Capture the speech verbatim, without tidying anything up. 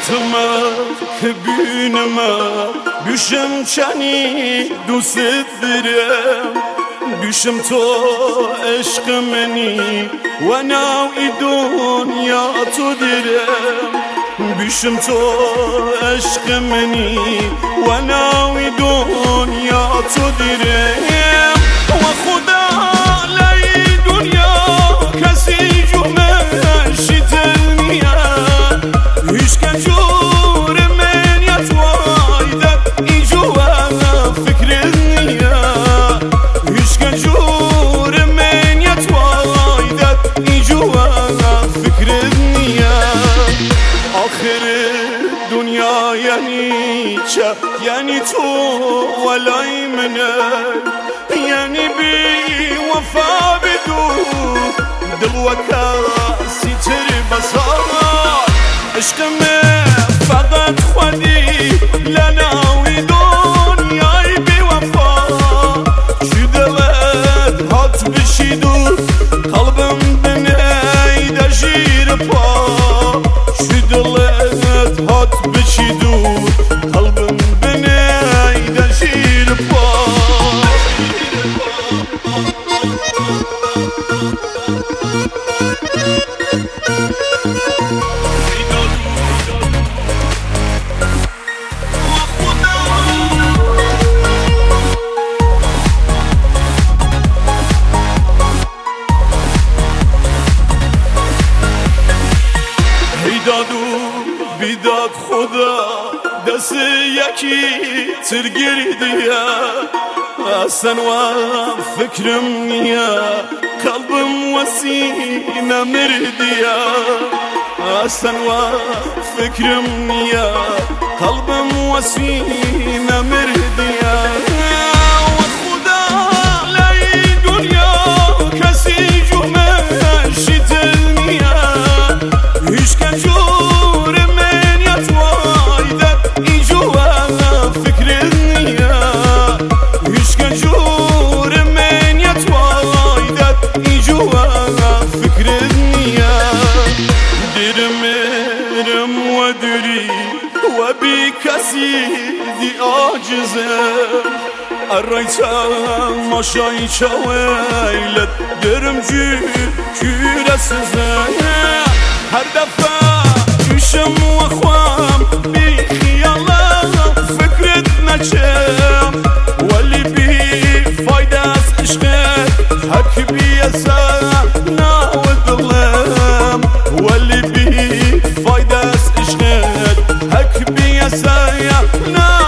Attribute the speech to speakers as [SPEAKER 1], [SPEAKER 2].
[SPEAKER 1] Hatıma kebünüme Düşüm çani دوست دارم düşüm تو عشق منی و نوعی دنیا تو دارم düşüm تو عشق منی و نوعی دنیا تو دارم و خدا لای دنیا کسی جو مشید المیاد هیچ کجور من یتوایدد اینجو فکر المیاد هیچ کجور من یتوایدد اینجو فکر المیاد آخر دنیا یعنی چه یعنی تو ولای منه یعنی بی وفا بدو دل و کسی تر بسار عشق من فقط خودی لناوی دنیای بی وفا چی دلت هات بشیدو قلبم بنیده جیر پا چی دلت هات بشیدو قلبم بنیده جیر پا بیداد خدا دست یکی تر گریدیه اصلا و فکرم نیه قلبم و سینه مردیه اصلا و فکرم نیه قلبم و سینه مردیه و خدا لای دنیا کسی جو مشید المیاد هیچ کجور من یتوایدد اینجو فکر المیاد هیچ کجور من یتوایدد اینجو فکر المیاد درم رم و دری و بی کسی دی آجزم الرایتم ماشای چاویلت درم جو کورسزم هر دفعه جوشم و خوام بی خیالم فکرت نچم ولی بی فایده از عشقت حک بی اصلا ناو دلم ولی بی فایده از عشقت حک بی اصلا